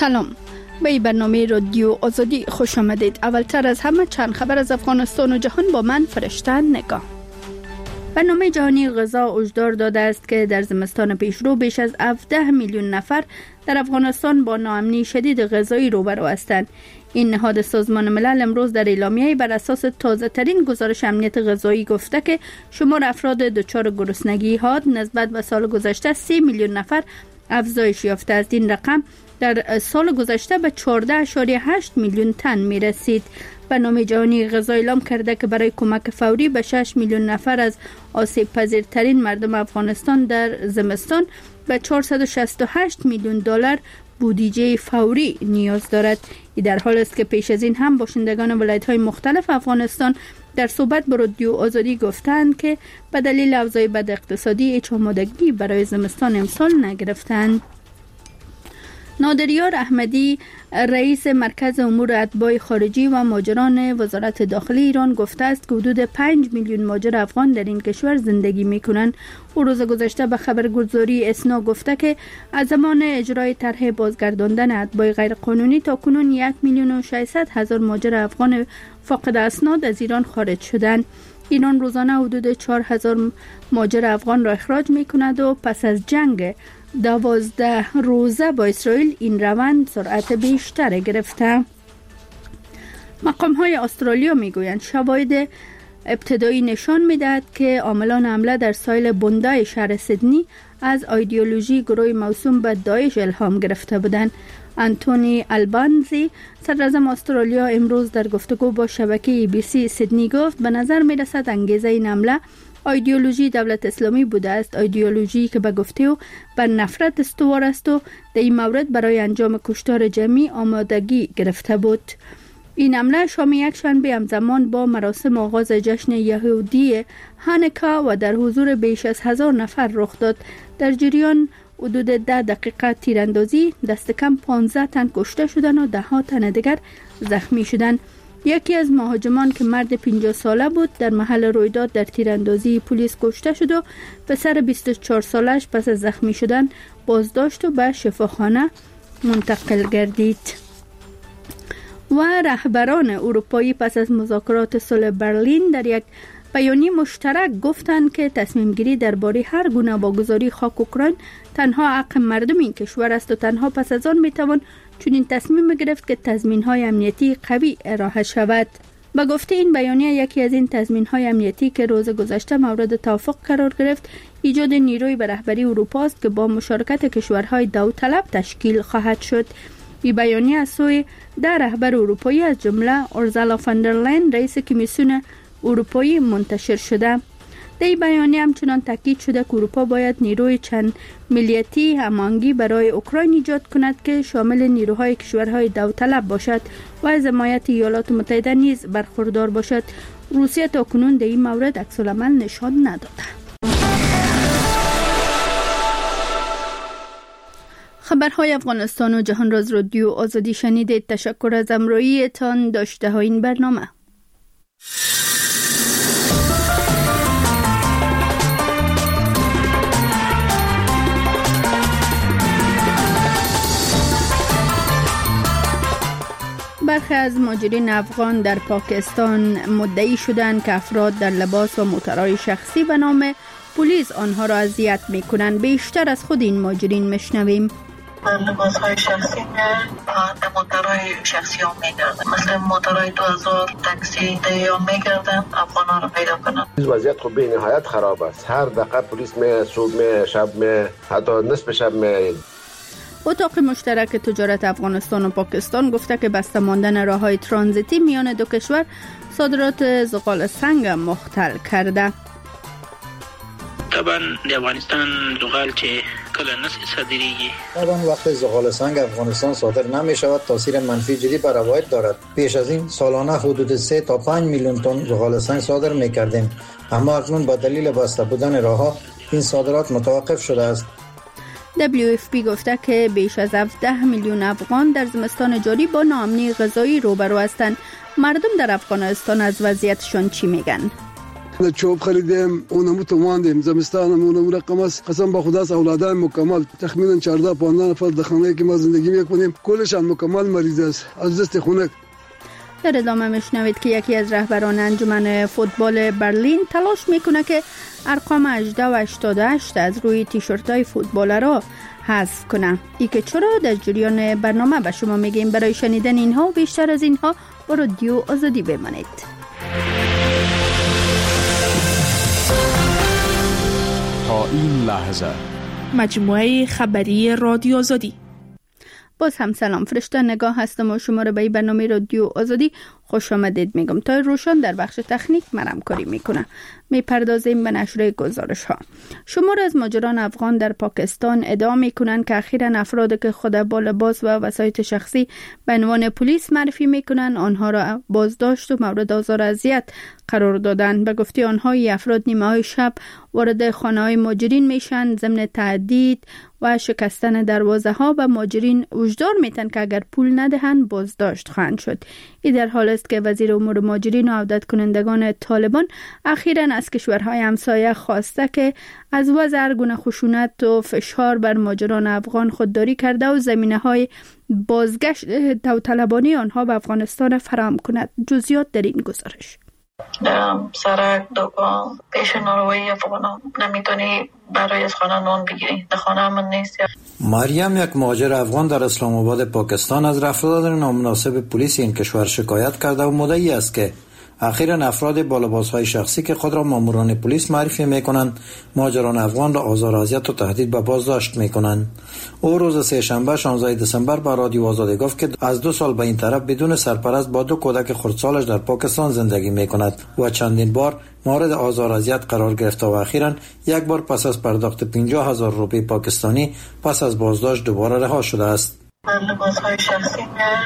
سلام، به این برنامه رادیو آزادی خوش آمدید. اولتر از همه چند خبر از افغانستان و جهان با من فرشته نگاه. برنامه جهانی غذا هشدار داده است که در زمستان پیشرو بیش از 17 میلیون نفر در افغانستان با ناامنی شدید غذایی روبرو هستند. این نهاد سازمان ملل امروز در اعلامیه‌ای بر اساس تازه ترین گزارش امنیت غذایی گفته که شمار افراد دچار گرسنگی حاد نسبت به سال گذشته 3 میلیون نفر افزایش یافته است. این رقم در سال گذشته به 14.8 میلیون تن می رسید. برنامه جهانی غذا اعلام کرده که برای کمک فوری به 6 میلیون نفر از آسیب پذیرترین مردم افغانستان در زمستان به 468 میلیون دلار بودجه فوری نیاز دارد. این در حال است که پیش از این هم باشندگان ولایت‌های مختلف افغانستان در صحبت با رادیو آزادی گفتند که به دلیل اوضاع بد اقتصادی هیچ آمادگی برای زمستان امسال نگرفتند. نادریار احمدی رئیس مرکز امور اتباع خارجی و مهاجران وزارت داخلی ایران گفته است که حدود 5 میلیون مهاجر افغان در این کشور زندگی می‌کنند. او روز گذشته به خبرگزاری اسنا گفته که از زمان اجرای طرح بازگرداندن اتباع غیرقانونی تا کنون 1,600,000 مهاجر افغان فاقد اسناد از ایران خارج شدند. ایران روزانه حدود 4,000 مهاجر افغان را اخراج می‌کند و پس از جنگ 12 روزه با اسرائیل این روند سرعت بیشتر گرفته. مقام‌های استرالیا میگویند شواهد ابتدایی نشان میدهد که عاملان حمله در ساحل بوندای شهر سیدنی از ایدئولوژی گروه موسوم به داعش الهام گرفته بودند. انتونی البانزی صدراعظم استرالیا امروز در گفتگو با شبکه ABC سیدنی گفت به نظر میرسد انگیزه این حمله ایدئولوژی دولت اسلامی بوده است، ایدئولوژی که به گفته او بر نفرت استوار است و در این مورد برای انجام کشتار جمعی آمادگی گرفته بود. این حمله شام یک شنبه همزمان با مراسم آغاز جشن یهودی هانوکا و در حضور بیش از 1000 نفر رخ داد. در جریان حدود 10 دقیقه تیراندازی دست کم 15 تن کشته شدند و 10 تن دیگر زخمی شدند. یکی از مهاجمان که مرد 50 ساله بود در محل رویداد در تیراندازی پلیس کشته شد و پسر 24 سالش پس از زخمی شدن بازداشت و به شفاخانه منتقل گردید. و رهبران اروپایی پس از مذاکرات صلح برلین در یک بیانیه مشترک گفتند که تصمیم گیری درباره هر گونه واگذاری خاک اوکراین تنها حق مردم این کشور است و تنها پس از آن میتوان چنین تصمیم گرفت که تضمین‌های امنیتی قوی ارائه شود. به گفته این بیانیه یکی از این تضمین‌های امنیتی که روز گذشته مورد توافق قرار گرفت ایجاد نیروی به رهبری اروپا است که با مشارکت کشورهای داوطلب تشکیل خواهد شد. این بیانیه از سوی 10 رهبر اروپایی از جمله اورسولا فاندرلاین رئیس کمیسیون اروپایی منتشر شده. در این بیانیه همچنان تاکید شده که اروپا باید نیروی چند ملیتی هماهنگی برای اوکراین ایجاد کند که شامل نیروهای کشورهای داوطلب باشد و از حمایت ایالات متحده نیز برخوردار باشد. روسیه تاکنون در این مورد عکس‌العمل نشان نداده. خبرهای افغانستان و جهان را از رادیو آزادی شنیدید. تشکر از همراهیتان. داشته ها این برنامه. برخی از مهاجرین افغان در پاکستان مدعی شدند که افراد در لباس و موترهای شخصی به نام پلیس آنها را اذیت می‌کنند. بیشتر از خود این مهاجرین میشنویم. لباس‌های شخصی در موترهای شخصی هم میگردن، مثل موترهای 2000 تاکسی هم میگردن افغان‌ها رو پیدا کنن. وضعیت خب به نهایت خراب است. هر دقیقه پلیس می صبح می شب می حتی نصف شب می. اتاق مشترک تجارت افغانستان و پاکستان گفته که بسته ماندن راه‌های ترانزیتی میان دو کشور صادرات زغال سنگ مختل کرده. طبعا د افغانستان زغال چې کله نس صادریږي طبعا وقت زغال سنگ افغانستان صادر نمی شود تاثیر منفی جدی بر عواید دارد. پیش از این سالانه حدود 3 تا 5 میلیون تن زغال سنگ صادر می کردیم، اما اکنون با دلیل بسته بودن راه‌ها این صادرات متوقف شده است. WFP گفته که بیش از 17 میلیون افغان در زمستان جاری با ناامنی غذایی روبرو هستند. مردم در افغانستان از وضعیتشان چی میگن؟ چوب خریدیم، اونمو تو ماندیم، زمستانم اونمو رقم است. قسم با خدا اولادان مکمل تخمینا 14 15 نفر در خانه‌ای که ما زندگی میکنیم کلشان مکمل مریض است از دست خنک. در ادامه میشنوید که یکی از رهبران انجمن فوتبال برلین تلاش میکنه که ارقام 18 و 88 از روی تیشرت‌های فوتبالرها حذف کنه. ای که چرا در جریان برنامه به شما میگیم. برای شنیدن اینها و بیشتر از اینها با رادیو آزادی بمانید. تا این لحظه مجموعه خبری رادیو آزادی. باز هم سلام، فرشته نگاه هستم و شما را به برنامه رادیو آزادی خوش آمدید میگم. تا روشن در بخش تکنیک من همکاری میکنه. میپردازیم به نشر گزارش ها. شمار از مهاجران افغان در پاکستان ادعا میکنن که اخیراً افرادی که خود با لباس و وسایط شخصی به عنوان پلیس معرفی میکنن آنها را بازداشت و مورد آزار و اذیت قرار دادن. به گفته آنها این افراد نیمه های شب وارد خانه های مهاجرین میشن، ضمن تهدید و شکستن دروازه ها به مهاجرین هشدار میتن که اگر پول ندهند بازداشت خواهند شد. این در حال است که وزیر امور مهاجرین و عودت کنندگان طالبان اخیراً از کشورهای همسایه خواسته که از وضع هر گونه خشونت و فشار بر مهاجران افغان خودداری کرده و زمینه‌های بازگشت داوطلبانه آنها به افغانستان فراهم کند. جزئیات در این گزارش. سرک دکان پیش ناروایی افغانان نمیتونی برای از خانه نان بگیری، در خانه من نیست. مریم یک مهاجر افغان در اسلام آباد پاکستان از رفتار نامناسب پلیس این کشور شکایت کرده و مدعی است که اخیراً افراد با لباس‌های شخصی که خود را ماموران پلیس معرفی می‌کنند مهاجران افغان را آزار و اذیت و تهدید به بازداشت می‌کنند. او روز سه‌شنبه 16 دسامبر با رادیو آزادی گفت که از 2 سال به این طرف بدون سرپرست با 2 کودک خردسالش در پاکستان زندگی می‌کند و چندین بار مورد آزار و اذیت قرار گرفته و اخیراً یک بار پس از پرداخت 50,000 روپیه پاکستانی پس از بازداشت دوباره رها شده است. لباس های شخصی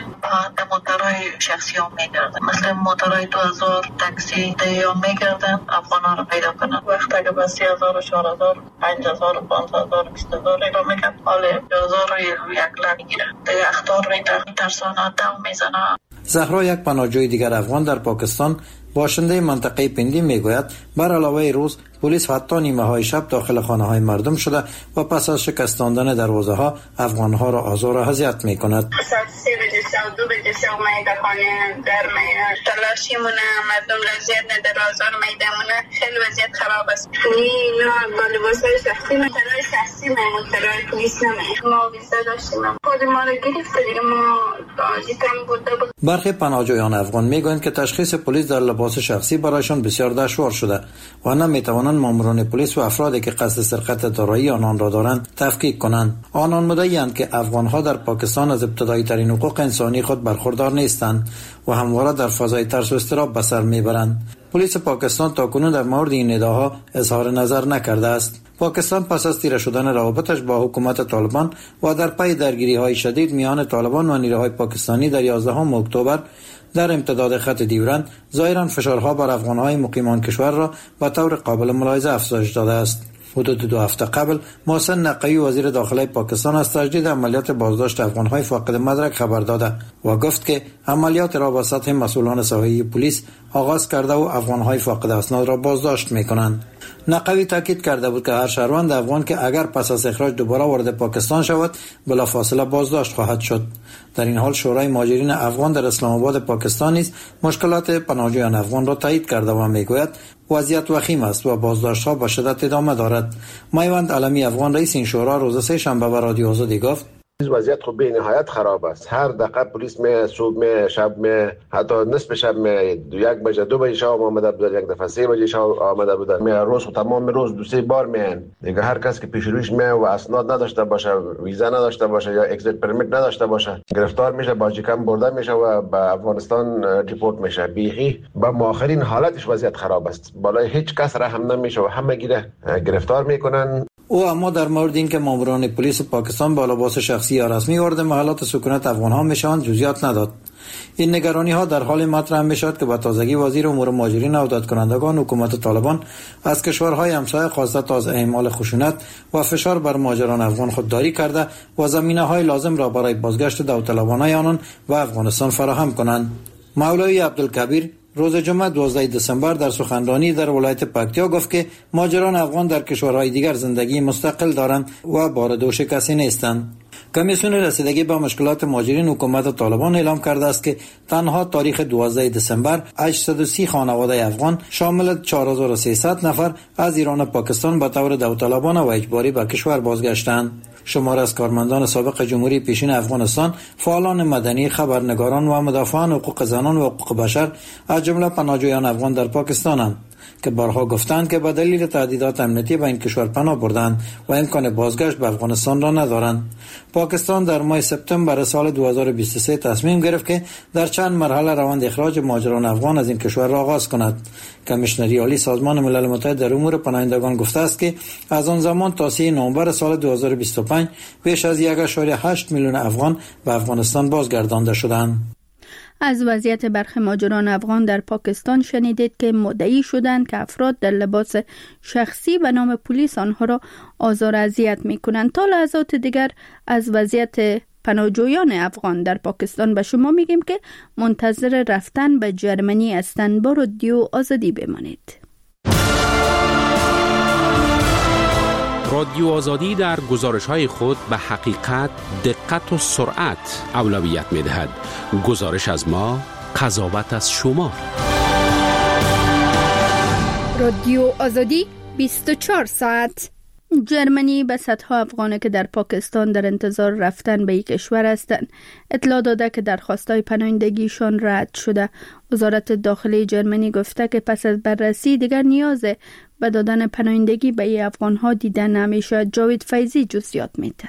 به موترهای شخصی ها میگردن، مثل موترهای 2000 تاکسی ها میگردن افغان ها رو پیدا کنن. وقت اگه با 30,000 4,000 5,000 5,000 20,000 را میگن، حال 1000 رو 1 لک میگیرن. دیگه اختار میترسانه دم میزنه. زهرا یک پناهجوی دیگر افغان در پاکستان باشنده منطقه پندی میگوید بر علاوه روز پلیس حتی نیمه های شب داخل خانه های مردم شده و پس از شکستاندن دروازه ها افغان ها را آزار و اذیت می کند. ساعت 3 بجه شب 2 بجه شب اومده خانه گرمه تلاشی مونه مردم رضایت نداره آزار میدمونه خیلی وضعیت خراب است. نه با لباس های شخصی منطقه شخصی منطقه پلیس نمی ما ویزا داشتیم خود ما رو گرفت دیگه ما جیتم بوده. برخی پناهجویان افغان میگویند که تشخیص پلیس در لباس شخصی برایشان بسیار دشوار شده و نمیتوانند ماموران پلیس و افرادی که قصد سرقت دارایی آنان را دارند تفکیک کنند. آنان مدعی‌اند که افغان‌ها در پاکستان از ابتدایی ترین حقوق انسانی خود برخوردار نیستند و همواره در فضای ترس و اضطراب به سر میبرند. پلیس پاکستان تاکنون در مورد این ادعاها اظهار نظر نکرده است. پاکستان پس از تیره شدن روابطش با حکومت طالبان و در پی درگیری‌های شدید میان طالبان و نیروهای پاکستانی در 11 اکتبر در امتداد خط دیورند ظاهراً فشارها بر افغان‌های مقیمان کشور را به طور قابل ملاحظه افزایش داده است. حدود 2 هفته قبل محسن نقوی وزیر داخلی پاکستان از تجدید عملیات بازداشت افغان‌های فاقد مدرک خبر داده و گفت که عملیات را با سطح مسئولان ساحلی پلیس آغاز کرده و افغان‌های فاقد اسناد را بازداشت می‌کنند. نقوی تاکید کرده بود که هر شهروند افغان که اگر پس از اخراج دوباره وارد پاکستان شود بلافاصله بازداشت خواهد شد. در این حال شورای مهاجرین افغان در اسلام آباد پاکستان نیز مشکلات پناهجویان افغان را تایید کرده و میگوید وضعیت وخیم است و بازداشت‌ها با شدت ادامه دارد. میوند علمی افغان رئیس این شورا روز سه‌شنبه به رادیو آزادی گفت وضعیت خب به نهایت خراب است. هر دقیقه پلیس می صبح می شب می حتی نصف شب می 1 بجه 2 بجه شب آمده بود، یک دفعه 3 بجه شب آمده بود. می روز تمام روز 2-3 بار میان. دیگه هر کس که پیش رویش می و اسناد نداشته باشه، ویزا نداشته باشه یا اگزیت پرمیت نداشته باشه گرفتار میشه، با جیکم برده میشه و به افغانستان ریپورت میشه. بیخی با آخرین حالتش وضعیت خراب است. بالای هیچ کس رحم نمیشه و همه گیره گرفتار میکنن. او اما در مورد اینکه ماموران پلیس پاکستان با لباس شخصی یا رسمی وارد محلات سکونت افغان‌ها میشوند جزئیات نداد. این نگرانی‌ها در حال مطرح میشد که با تازگی وزیر امور مهاجرین و عودت کنندگان حکومت طالبان از کشورهای همسایه خواسته تا از اعمال خشونت و فشار بر مهاجران افغان خودداری کرده و زمینه‌های لازم را برای بازگشت داوطلبانه آنان و افغانستان فراهم کنند. مولوی عبدالکبیر روز جمعه 12 دسامبر در سخنرانی در ولایت پکتیا گفت که مهاجران افغان در کشورهای دیگر زندگی مستقل دارند و بارادوش کسی نیستند. کمیسیون رسیدگی به مشکلات مهاجرین حکومت طالبان اعلام کرده است که تنها تاریخ 12 دسامبر 830 خانواده افغان شامل 4300 نفر از ایران و پاکستان به طور داوطلبانه و اجباری به کشور بازگشتند. شمار از کارمندان سابق جمهوری پیشین افغانستان، فعالان مدنی، خبرنگاران و مدافعان حقوق زنان و حقوق بشر از جمله پناهجویان افغان در پاکستانند که بارها گفتند که به دلیل تهدیدات امنیتی به این کشور پناه بردند و امکان بازگشت به افغانستان را ندارند. پاکستان در ماه سپتامبر سال 2023 تصمیم گرفت که در چند مرحله روند اخراج مهاجران افغان از این کشور را آغاز کند. کمیشنری عالی سازمان ملل متحد در امور پناهندگان گفته است که از آن زمان تا 3 نوامبر سال 2025 بیش از 1.8 میلیون افغان به افغانستان بازگردانده شدند. از وضعیت برخی مهاجران افغان در پاکستان شنیدید که مدعی شدند که افراد در لباس شخصی به نام پلیس آنها را آزار و اذیت می‌کنند. تا لحظات دیگر از وضعیت پناهجویان افغان در پاکستان به شما میگیم که منتظر رفتن به جرمنی هستند. با رادیو آزادی بمانید. رادیو آزادی در گزارش‌های خود به حقیقت، دقت و سرعت اولویت می‌دهد. گزارش از ما، قضاوت از شما. رادیو آزادی 24 ساعت. جرمنی به صدها افغانه که در پاکستان در انتظار رفتن به یک کشور هستند اطلاع داده که درخواست‌های پناهندگیشان رد شده. وزارت داخلی جرمنی گفته که پس از بررسی دیگر نیاز به دادن پناهندگی به افغان‌ها دیده نمیشه. جاوید فیضی جزئیات میده.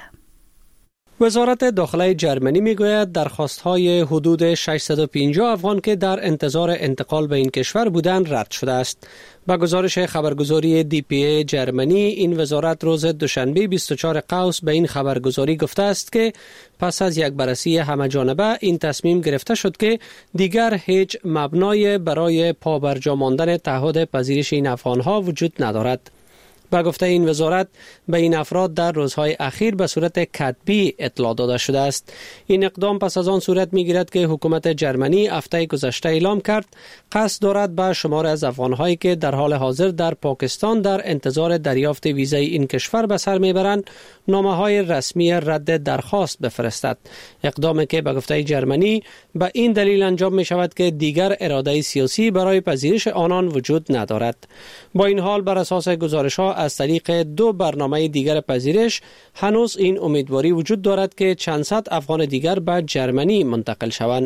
وزارت داخلی جرمنی میگوید درخواست‌های حدود 650 افغان که در انتظار انتقال به این کشور بودند رد شده است. با گزارش خبرگزاری DPA جرمنی، این وزارت روز دوشنبه 24 قوس به این خبرگزاری گفته است که پس از یک بررسی همه‌جانبه این تصمیم گرفته شد که دیگر هیچ مبنای برای پابرجا ماندن تعهد پذیرش این افغان‌ها وجود ندارد. با گفته این وزارت به این افراد در روزهای اخیر به صورت کتبی اطلاع داده شده است. این اقدام پس از آن صورت میگیرد که حکومت جرمنی هفته گذشته اعلام کرد قصد دارد به شمار از افغان‌هایی که در حال حاضر در پاکستان در انتظار دریافت ویزای این کشور به سر میبرند نامه‌های رسمی رد درخواست بفرستد. اقدامی که به گفته جرمنی به این دلیل انجام می شود که دیگر اراده سیاسی برای پذیرش آنان وجود ندارد. با این حال بر اساس گزارش‌ها از طریق 2 برنامه دیگر پذیرش هنوز این امیدواری وجود دارد که چند صد افغان دیگر به جرمنی منتقل شوند.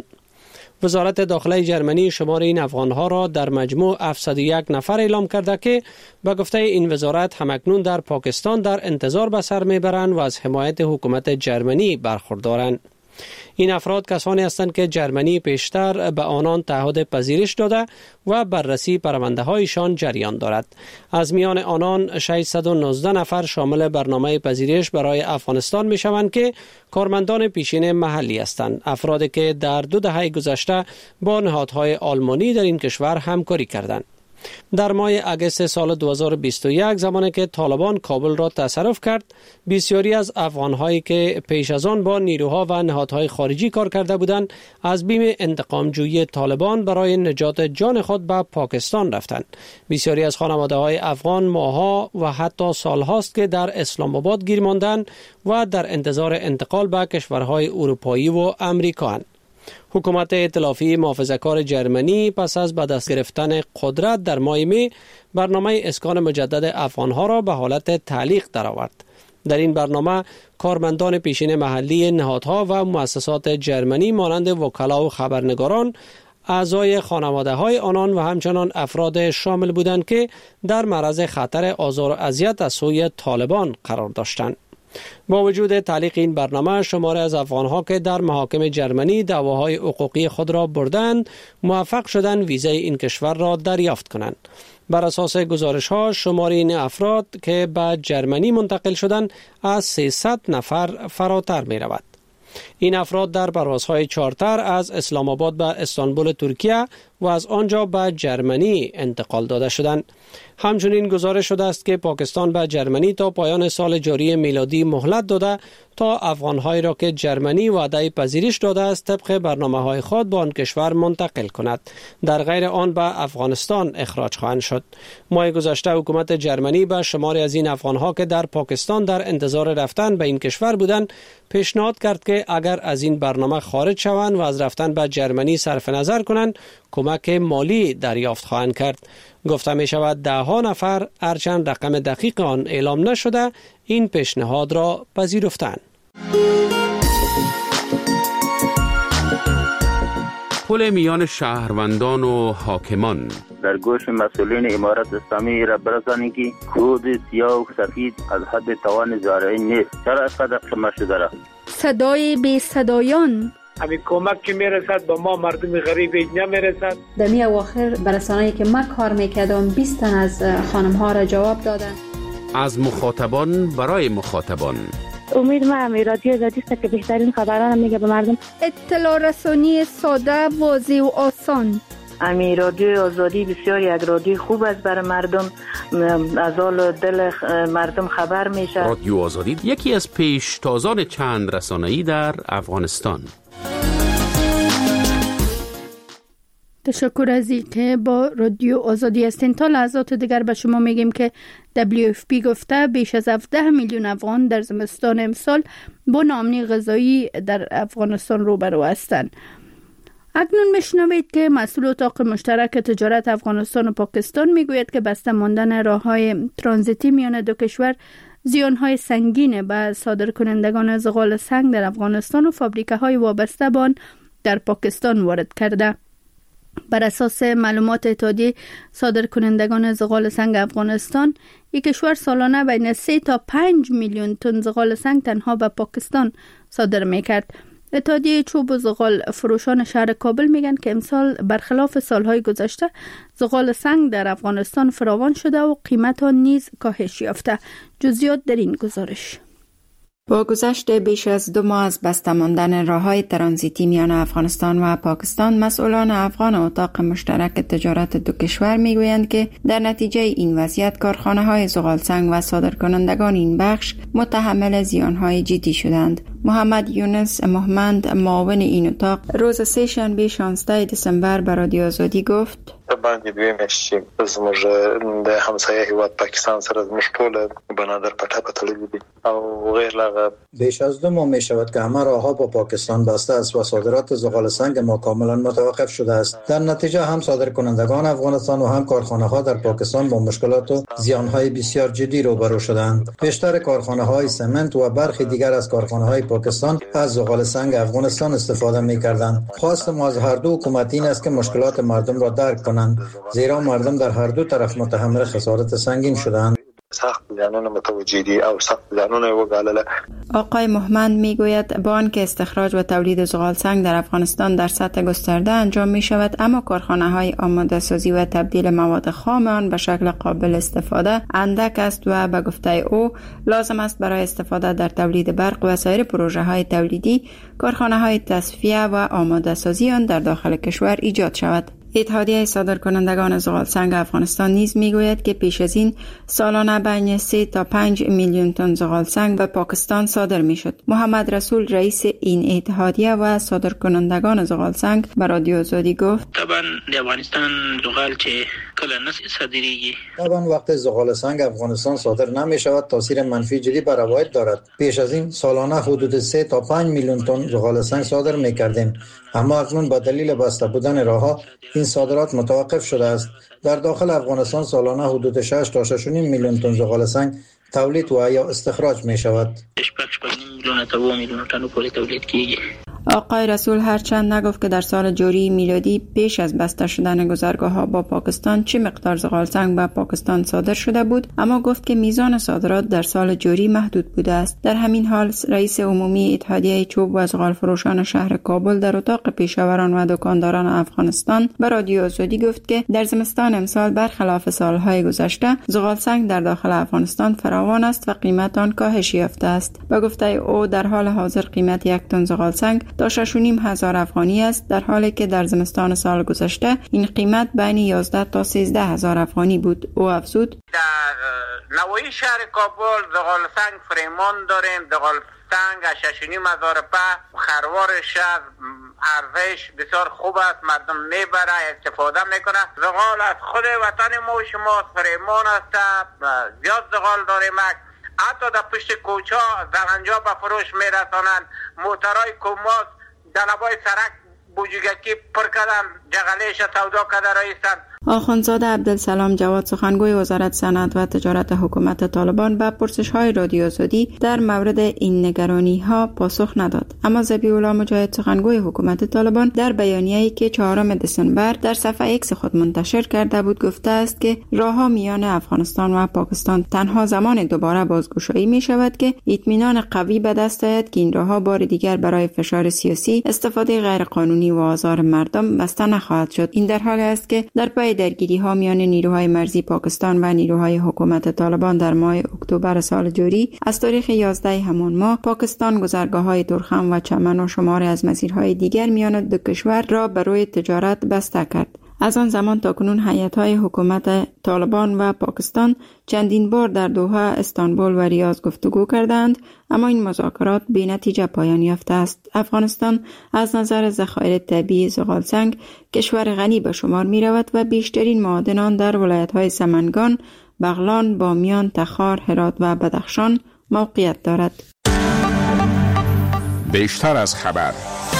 وزارت داخلی جرمنی شمار این افغان‌ها را در مجموع 701 نفر اعلام کرده که به گفته این وزارت همکنون در پاکستان در انتظار به سر میبرند و از حمایت حکومت جرمنی برخوردارند. این افراد کسانی هستند که جرمنی پیشتر به آنان تعهد پذیرش داده و بررسی پرونده‌هایشان جریان دارد. از میان آنان 619 نفر شامل برنامه پذیرش برای افغانستان می شوند که کارمندان پیشین محلی هستند. افرادی که در 2 دهه گذشته با نهادهای آلمانی در این کشور همکاری کردند. در ماه اگست سال 2021 زمانی که طالبان کابل را تصرف کرد، بسیاری از افغان‌هایی که پیش از آن با نیروها و نهادهای خارجی کار کرده بودند از بیم انتقام‌جویی طالبان برای نجات جان خود به پاکستان رفتند. بسیاری از خانواده‌های افغان ماه‌ها و حتی سال‌هاست که در اسلام آباد گیر ماندند و در انتظار انتقال به کشورهای اروپایی و امریکا. حکومت ائتلافی محافظه‌کار جرمنی پس از به دست گرفتن قدرت در ماه می برنامه اسکان مجدد افغان‌ها را به حالت تعلیق درآورد. در این برنامه کارمندان پیشین محلی نهادها و مؤسسات جرمنی مانند وکلا و خبرنگاران، اعضای خانواده‌های آنان و همچنان افراد شامل بودند که در معرض خطر آزار و اذیت از سوی طالبان قرار داشتند. با وجود تعلیق این برنامه، شماری از افغان‌ها که در محاکم جرمنی دعواهای حقوقی خود را بردند، موفق شدند ویزای این کشور را دریافت کنند. بر اساس گزارش‌ها، شمار این افراد که به جرمنی منتقل شدند از 300 نفر فراتر می‌رود. این افراد در پروازهای چارتر از اسلام آباد به استانبول ترکیه و از آنجا به جرمنی انتقال داده شدند. همچنین گزارش شده است که پاکستان به جرمنی تا پایان سال جاری میلادی مهلت داده تا افغان‌هایی را که جرمنی وعده پذیرش داده است طبق برنامه‌های خود به آن کشور منتقل کند. در غیر آن به افغانستان اخراج خواهند شد. ماه گذشته حکومت جرمنی به شماری از این افغان‌ها که در پاکستان در انتظار رفتن به این کشور بودند پیشنهاد کرد که اگر از این برنامه خارج شوند و از رفتن به جرمنی صرف نظر کنند کمک مالی دریافت خواهند کرد. گفته می شود 10 نفر هرچند رقم دقیق آن اعلام نشده این پیشنهاد را پذیرفتند. پل میان شهروندان و حاکمان در گوش مسئولین امارت اسلامی را برسانید که کود سیاه و سفید از حد توان زارعین نیست. چرا اینقدر شما شده را؟ صدای بی صدایان همین کمک که میرسد به ما مردم غریب نمیرسد. در می اواخر برسانه‌ای که من کار میکردم 20 تن از خانم ها را جواب دادن. از مخاطبان برای مخاطبان امید ما رادیو آزادی است که بهترین خبران میگه به مردم. اطلاع رسانی ساده، واضح و آسان. رادیو آزادی بسیار یک رادیو خوب است برای مردم، از حال دل مردم خبر میشه. رادیو آزادی یکی از پیشتازان چند رسانه‌ای در افغانستان. تشکر از اینکه با رادیو آزادی هستین. تا لحظات دیگر به شما میگیم که WFP گفته بیش از 17 میلیون افغان در زمستان امسال با ناامنی غذایی در افغانستان روبرو هستند. اکنون میشنوید که مسئول اتاق مشترک تجارت افغانستان و پاکستان میگوید که بسته ماندن راههای ترانزیتی میان دو کشور زیانهای سنگین به صادرکنندگان زغال سنگ در افغانستان و فابریکه‌های وابسته به آن در پاکستان وارد کرده. بر اساس معلومات اتحادیه صادرکنندگان زغال سنگ افغانستان، یک کشور سالانه بین 3 تا 5 میلیون تن زغال سنگ تنها به پاکستان صادر میکرد. اتحادیه چوب و زغال فروشان شهر کابل میگن که امسال برخلاف سالهای گذشته زغال سنگ در افغانستان فراوان شده و قیمت آن نیز کاهش یافته. جزئیات در این گزارش. با گذشت بیش از 2 ماه از بسته ماندن راههای ترانزیتی میان افغانستان و پاکستان، مسئولان افغان اتاق مشترک تجارت دو کشور میگویند که در نتیجه این وضعیت کارخانه‌های زغال سنگ و صادرکنندگان این بخش متحمل زیانهای جدی شدند. محمد یونس محمد، معاون این اتاق، روز سه شنبه 16 دسامبر به رادیو آزادی گفت: باندې دوی میاشتې زموږ د همسایه هیواد پاکستان سره زموږ ټول بنادر پټه تړلې دي او غیر لاغه. بیش از 2 ماه می شود که همه راهها با پاکستان بسته است و صادرات زغال سنگ ما کاملا متوقف شده است. در نتیجه هم صادرکنندگان افغانستان و هم کارخانه‌ها در پاکستان با مشکلات و زیانهای بسیار جدی روبرو شدند. بیشتر کارخانه‌های سمنت و برخی دیگر از کارخانه‌های پاکستان از زغال سنگ افغانستان استفاده می‌کردند. خواست ما از هر دو حکومت این است که مشکلات مردم را درک کنند، زیرا مردم در هر دو طرف متحمل خسارت سنگین شدند. سخت زیانونه متوجه دي او سخت زیانونه وګالله. آقای محمد میگوید با آنکه استخراج و تولید زغال سنگ در افغانستان در سطح گسترده انجام می شود، اما کارخانه‌های آماده سازی و تبدیل مواد خام آن به شکل قابل استفاده اندک است و به گفته او لازم است برای استفاده در تولید برق و سایر پروژه‌های تولیدی کارخانه‌های تصفیه و آماده سازی آن در داخل کشور ایجاد شود. اتحادیه صادرکنندگان زغال سنگ افغانستان نیز میگوید که پیش از این سالانه بین 3 تا 5 میلیون تن زغال سنگ به پاکستان صادر میشد. محمد رسول، رئیس این اتحادیه و صادرکنندگان زغال سنگ، به رادیو آزادی گفت: طبعا در افغانستان زغال چه کلا نس صادریږي. طبعا وقت زغال سنگ افغانستان صادر نمی شود تاثیر منفی جدی بر روایت دارد. پیش از این سالانه حدود 3 تا 5 میلیون تن زغال سنگ صادر میکردیم، اما اکنون با دلیل بسته بودن راهها این صادرات متوقف شده است. در داخل افغانستان سالانه حدود 6 تا 6.5 میلیون تن زغال سنگ تولید و یا استخراج می شود. آقای رسول هرچند نگفت که در سال جاری میلادی پیش از بسته شدن گذرگاه‌ها با پاکستان چه مقدار زغال سنگ به پاکستان صادر شده بود، اما گفت که میزان صادرات در سال جاری محدود بوده است. در همین حال رئیس عمومی اتحادیه چوب و زغال فروشان شهر کابل در اتاق پیشاوران و دکانداران افغانستان به رادیو آزادی گفت که در زمستان امسال برخلاف سالهای گذشته زغال سنگ در داخل افغانستان فراوان است و قیمت آن کاهش یافته است. به گفته او در حال حاضر قیمت یک تن زغال سنگ تا 6,500 افغانی است، در حالی که در زمستان سال گذشته این قیمت بین 11 تا 13,000 افغانی بود. او افزود: در نواحی شهر کابل زغال سنگ فریمان داریم، زغال سنگ 6,500 خروار شهر ارزش بسیار خوب است، مردم میبره استفاده میکنه. زغال از خود وطن ما و شما فریمان است، زیاد زغال داریم. حتی در پشت کوچه زغنجا به فروش میرسانند. موترهای کوماس دلبای سرک بوجگکی پر کردن، جغلیش سودا کرده رایستند. آخوندزاده عبدالسلام جواد، سخنگوی وزارت صنعت و تجارت حکومت طالبان، به پرسش‌های رادیو آزادی در مورد این نگرانی‌ها پاسخ نداد. اما ذبیح الله مجاهد، سخنگوی حکومت طالبان، در بیانیه‌ای که 4 دسامبر در صفحه ایکس خود منتشر کرده بود گفته است که راه‌ها میان افغانستان و پاکستان تنها زمان دوباره بازگشایی می‌شود که اطمینان قوی به دست آید که این راه‌ها بار دیگر برای فشار سیاسی، استفاده غیرقانونی و آزار مردم بسته نخواهد شد. این در حالی است که در پی درگیری‌ها میان نیروهای مرزی پاکستان و نیروهای حکومت طالبان در ماه اکتبر سال جاری از تاریخ 11 همان ماه، پاکستان گذرگاه‌های تورخم و چمن و شماری از مسیرهای دیگر میان دو کشور را برای تجارت بسته کرد. از آن زمان تا کنون هیئت‌های حکومت طالبان و پاکستان چندین بار در دوحه، استانبول و ریاض گفتگو کردند، اما این مذاکرات بی نتیجه پایان یافته است. افغانستان از نظر ذخایر طبیعی زغال سنگ کشور غنی به شمار می رود و بیشترین معادن در ولایت‌های سمنگان، بغلان، بامیان، تخار، هرات و بدخشان موقعیت دارد. بیشتر از خبر.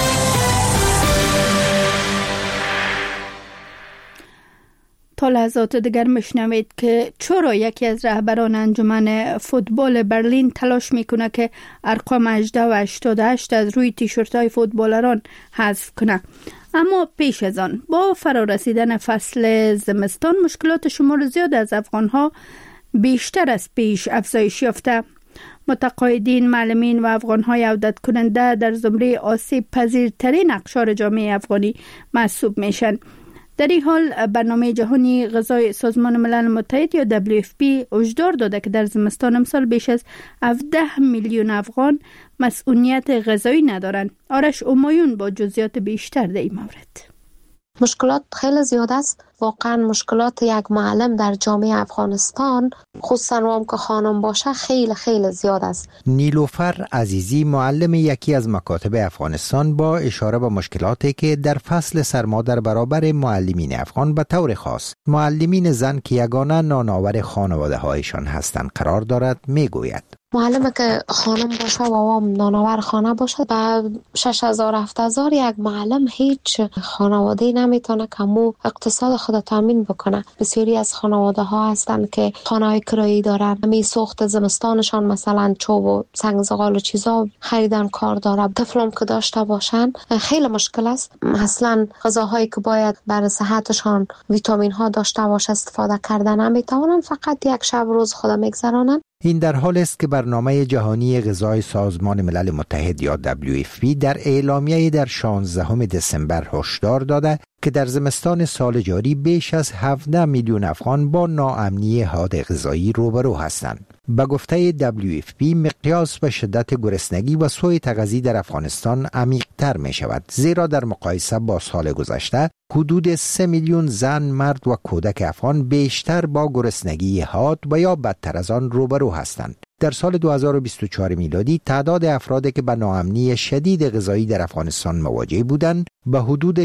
تا لحظات دیگر میشنوید که چرا یکی از رهبران انجمن فوتبال برلین تلاش میکنه که ارقام 18 و 88 از روی تیشرت‌های فوتبالران حذف کنه. اما پیش از آن، با فرارسیدن فصل زمستان، مشکلات شمار زیاد از افغانها بیشتر از پیش افزایش یافته. متقاعدین، معلمین و افغانهای عودت کننده در زمره آسیب پذیرترین اقشار جامعه افغانی محسوب میشن. در این حال برنامه جهانی غذای سازمان ملل متحد یا WFP هشدار داده که در زمستان امسال بیش از 17 میلیون افغان مسئولیت غذایی ندارند. آرش امایون با جزئیات بیشتر در این مورد. مشکلات خیلی زیاد است. واقعا مشکلات یک معلم در جامعه افغانستان، خصوصا هم که خانم باشه، خیلی خیلی زیاد است. نیلوفر عزیزی، معلم یکی از مکاتب افغانستان، با اشاره به مشکلاتی که در فصل سرما در برابر معلمین افغان به طور خاص معلمین زن که یگانه نانآور خانواده هایشان هستند قرار دارد، میگوید. معلمه که خانم باشه و هم نانآور خانه باشه، با 6,000-7,000 یک معلم هیچ خانواده‌ای نمیتونه که مو اقتصاد خود تامین بکنه. بسیاری از خانواده ها هستن که خانه‌های کرایی دارن، می سوخت زمستانشان مثلا چوب و سنگ زغال و چیزا خریدن کار داره. طفلم که داشته باشن خیلی مشکل است. اصلا غذاهایی که باید برای صحتشان ویتامین ها داشته باشه استفاده کردن نمیتونن، فقط یک شب روز خود میگذرانن. این در حال است که برنامه جهانی غذای سازمان ملل متحد یا WFP در اعلامیه در 16 دسامبر هشدار داده که در زمستان سال جاری بیش از 17 میلیون افغان با ناامنی حاد غذایی روبرو هستند. به گفته WFP مقیاس و شدت گرسنگی و سوء تغذیه در افغانستان عمیق‌تر می شود، زیرا در مقایسه با سال گذشته حدود 3 میلیون زن، مرد و کودک افغان بیشتر با گرسنگی حاد و یا بدتر از آن روبرو هستند. در سال 2024 میلادی تعداد افرادی که به ناامنی شدید غذایی در افغانستان مواجه بودند به حدود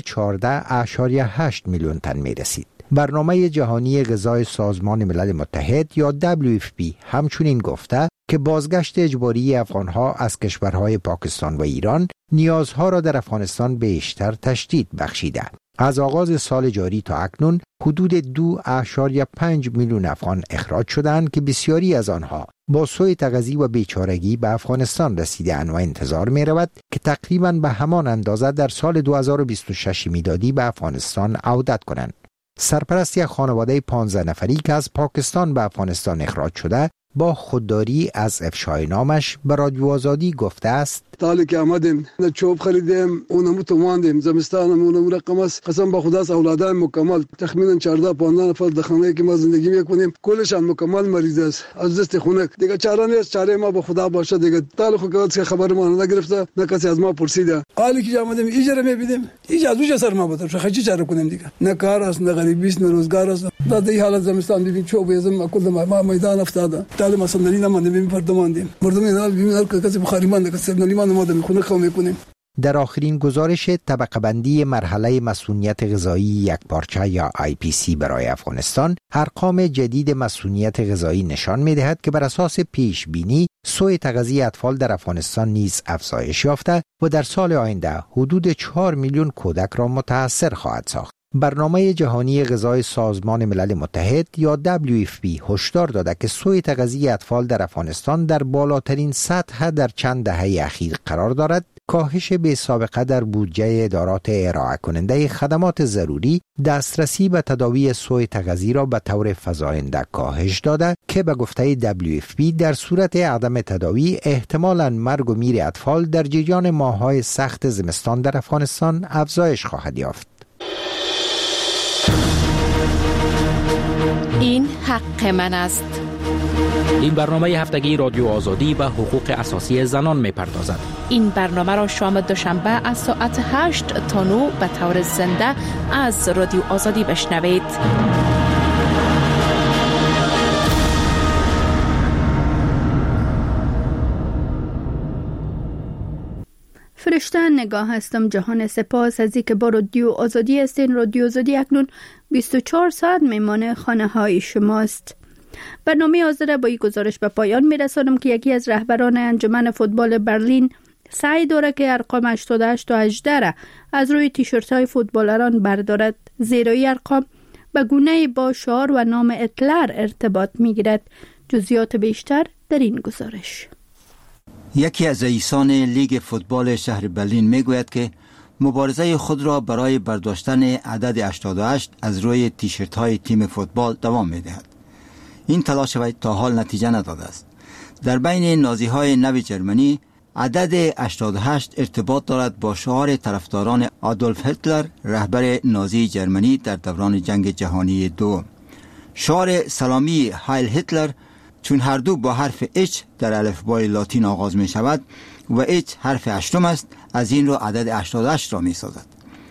14.8 میلیون تن می رسید. برنامه جهانی غذای سازمان ملل متحد یا WFP همچنین گفته که بازگشت اجباری افغانها از کشورهای پاکستان و ایران نیازها را در افغانستان بیشتر تشدید بخشیده. از آغاز سال جاری تا اکنون حدود 2.5 میلیون افغان اخراج شدند که بسیاری از آنها با سوء تغذیه و بیچارگی به افغانستان رسیدند و انتظار می رود که تقریباً به همان اندازه در سال 2026 میلادی به افغانستان عودت کنند. سرپرست یک خانواده 15 نفری که از پاکستان به افغانستان اخراج شده با خودداری از افشای نامش به رادیو آزادی گفته است: تالی که آمدیم چوب خریدیم، اونمو تو ماندیم، زمستانم اونمو رقم است. قسم با خدا اولادای مکمل تخمینا 14-15 نفر در خانه‌ای که ما زندگی میکنیم کلشان مکمل مریض است از دست خنک. دیگه چاره نیست، چاره ما با خدا باشه دیگه. تالی که خبر ما نگرفته، نه کسی از ما پرسیده. حالی که آمدیم اجاره میبینیم، اجازه سر ما بده، چه چاره کنیم دیگه. نه کار است، نه غریبی است، نه روزگار است. در این حالت زمستان ببین چوب یزم کل ما میدان افتاده. تالی ما صندلی نماندیم، پردماندیم. مردم اینا ببینن که کسی بخاری مانده، کسی نلیمان ماده میخونه خو میکنیم. در آخرین گزارش طبقه بندی مرحله مسئولیت غذایی یکپارچه یا IPC برای افغانستان، ارقام جدید مسئولیت غذایی نشان می‌دهد که بر اساس پیش بینی سوء تغذیه اطفال در افغانستان نیز افزایش یافته و در سال آینده حدود 4 میلیون کودک را متاثر خواهد ساخت. برنامه جهانی غذای سازمان ملل متحد یا WFP هشدار داده که سوء تغذیه اطفال در افغانستان در بالاترین سطح در چند دهه اخیر قرار دارد. کاهش بی سابقه در بودجه ادارات ارائه کننده خدمات ضروری دسترسی به تداوی سوء تغذیه را به طور فزاینده کاهش داده که به گفته WFP در صورت عدم تداوی احتمالاً مرگ و میر اطفال در جریان ماه‌های سخت زمستان در افغانستان افزایش خواهد یافت. این حق من است. این برنامه هفتگی رادیو آزادی به حقوق اساسی زنان می‌پردازد. این برنامه را شام دوشنبه از ساعت 8 تا 9 به طور زنده از رادیو آزادی بشنوید. فرشته نگاه هستم جهان سپاس از اینکه با رادیو آزادی هستین. رادیو آزادی اکنون 24 ساعت میمانه خانه های شماست. برنامه حاضر با این گزارش به پایان میرسانم که یکی از رهبران انجمن فوتبال برلین سعی داره که ارقام 88 و 18 را از روی تیشرت های فوتبالران بردارد، زیرا این ارقام به گونه با شعار و نام هیتلر ارتباط میگیرد. جزئیات بیشتر در این گزارش. یکی از رئیسان لیگ فوتبال شهر برلین میگوید که مبارزه خود را برای برداشتن عدد 88 از روی تیشرت های تیم فوتبال دوام میدهد. این تلاش وی تا حال نتیجه نداده است. در بین نازی های نو جرمنی عدد 88 ارتباط دارد با شعار طرفداران آدولف هیتلر، رهبر نازی جرمنی در دوران جنگ جهانی دوم. شعار سلامی هایل هیتلر چون هر دو با حرف H در الفبای لاتین آغاز می شود و H حرف هشتم است، از این رو عدد 88 را می سازد.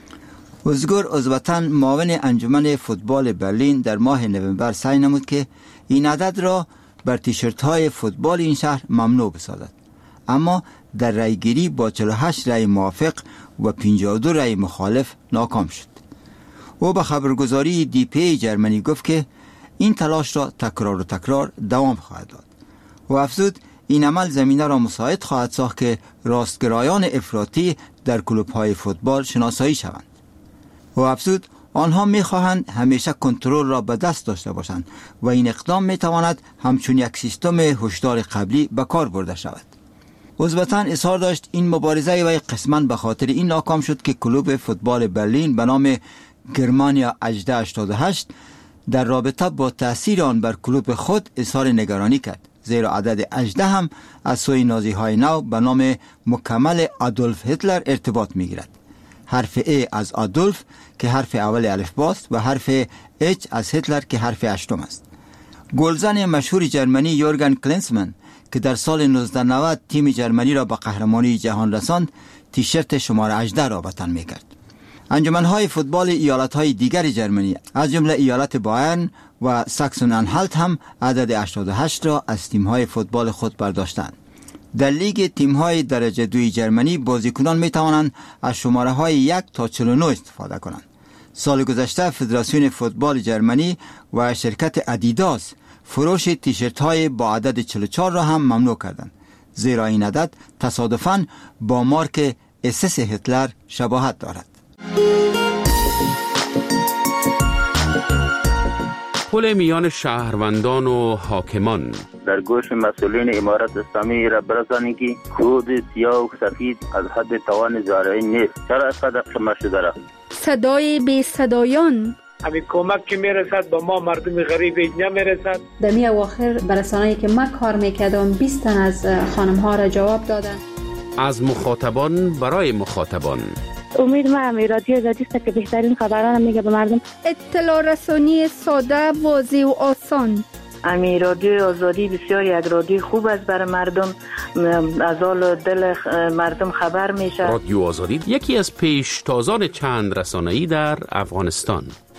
ازگور عضوتن معاون انجمن فوتبال برلین در ماه نوامبر سعی نمود که این عدد را بر تیشرت های فوتبال این شهر ممنوع بسازد، اما در رأیگیری با 48 رأی موافق و 52 رأی مخالف ناکام شد. او به خبرگزاری دیپی جرمنی گفت که این تلاش را تکرار دوام خواهد داد و افزود این عمل زمینه را مساعد خواهد ساخت که راستگرایان افراطی در کلوب‌های فوتبال شناسایی شوند. و افزود آنها می‌خواهند همیشه کنترل را به دست داشته باشند و این اقدام می‌تواند همچون یک سیستم هشدار قبلی به کار برده شود. عضوتن اظهار داشت این مبارزه و قسماً به خاطر این ناکام شد که کلوب فوتبال برلین به نام گرمانیا 88 در رابطه با تأثیر آن بر کلوب خود اظهار نگرانی کرد، زیرا عدد 18 هم از سوی نازی های نو به نام مکمل آدولف هیتلر ارتباط می گیرد. حرف A از آدولف که حرف اول الفباست و حرف H از هیتلر که حرف هشتم است. گلزن مشهور جرمنی یورگن کلینسمن که در سال 1990 تیم جرمنی را به قهرمانی جهان رساند، تیشرت شماره 18 را به تن می کرد. انجمن‌های فوتبال ایالت‌های دیگر جرمنی از جمله ایالت بایرن و ساکسون انهالت هم عدد 88 را از تیم‌های فوتبال خود برداشتند. در لیگ تیم‌های درجه دوی جرمنی بازیکنان می‌توانند از شماره‌های 1 تا 49 استفاده کنند. سال گذشته فدراسیون فوتبال جرمنی و شرکت ادیداس فروش تیشرت‌های با عدد 44 را هم ممنوع کردند، زیرا این عدد تصادفاً با مارک SS هیتلر شباهت دارد. پل میان شهروندان و حاکمان در گوش مسئولین امارت اسلامی را برسانید که کود سیاه و سفید از حد توان زارعین نیست. چرا اینقدر خمار شده را؟ صدای بی صدایان همین کمک که میرسد به ما مردم غریب هیچ نمیرسد. در می اواخر برسانه‌ای که ما کار میکردم 20 تن از خانم ها را جواب دادن. از مخاطبان برای مخاطبان. امید ما هم رادیو آزادی است که بهترین خبران میگه به مردم. اطلاع رسانی ساده، واضح و آسان. امی رادیو آزادی بسیار یک رادیو خوب است برای مردم، از حال دل مردم خبر میشه. رادیو آزادی یکی از پیشتازان چند رسانه‌ای در افغانستان.